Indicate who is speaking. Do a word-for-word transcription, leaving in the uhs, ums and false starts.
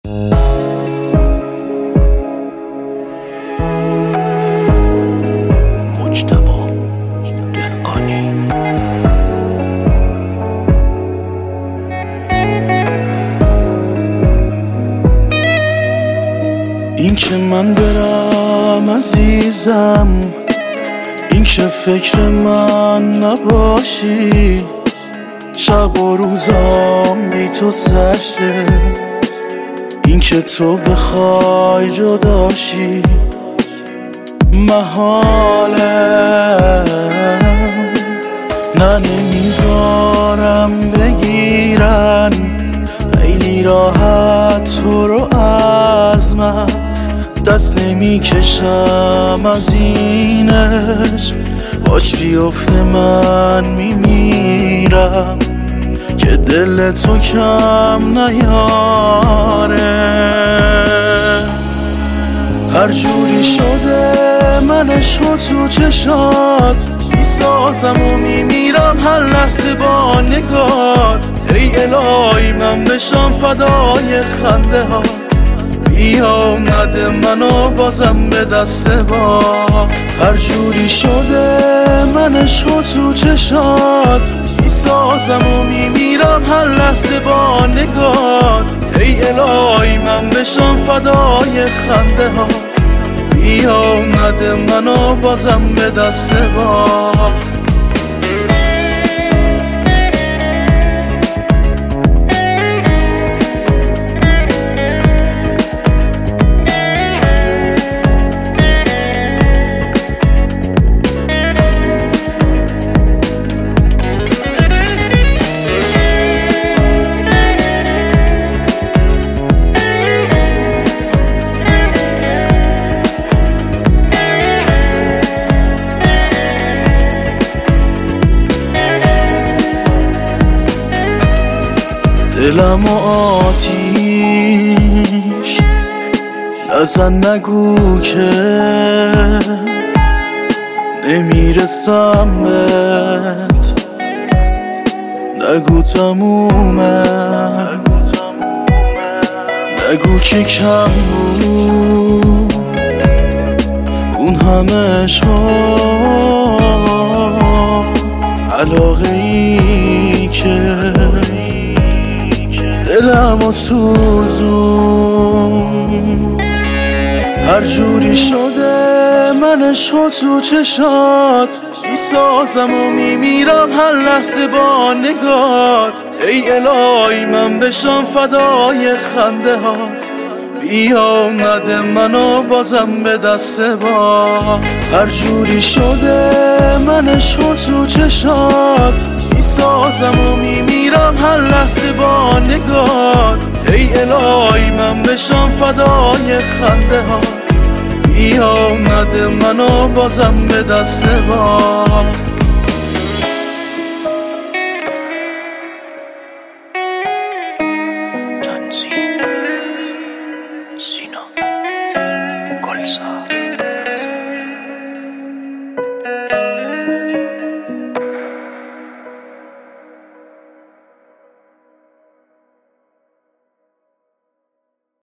Speaker 1: مجتبی دهقانی. این که من برم عزیزم، این که فکر من نباشی، شب و روزام بی تو سرشه، این که تو بخوای جداشی محاله. نه نمیذارم بگیرن خیلی راحت تو رو از من، دست نمیکشم از اینش، باش بیفته من میمیرم که دل تو کم نیاره. هر جوری شده من عشق تو چشات میسازم و میمیرم هر لحظه با نگات. ای الهی من بشم فدای خنده هات، بیا نده منو بازم به دست با. هر جوری شده من عشق تو چشات میسازم و میمیرم هر لحظه با نگات. ای الهی من بشم فدای خنده هات، بیا نده منو بازم به دست با. دلم و آتیش نزن، نگو که نمیرسم بهت، نگو تمومه، نگو که کم بود اون همه عشقا، علاقه ای که دلم و سوزون. هر جوری شده من عشق تو چشات میسازم و میمیرم هر لحظه با نگات. ای الهی من بشم فدای خنده هات، بیا نده منو بازم به دست با. هر جوری شده من عشق تو چشات میسازم و میمیرم هر لحظه با نگات. ای الهی من بشم فدای خنده هات، بیا نده منو بازم به دست با.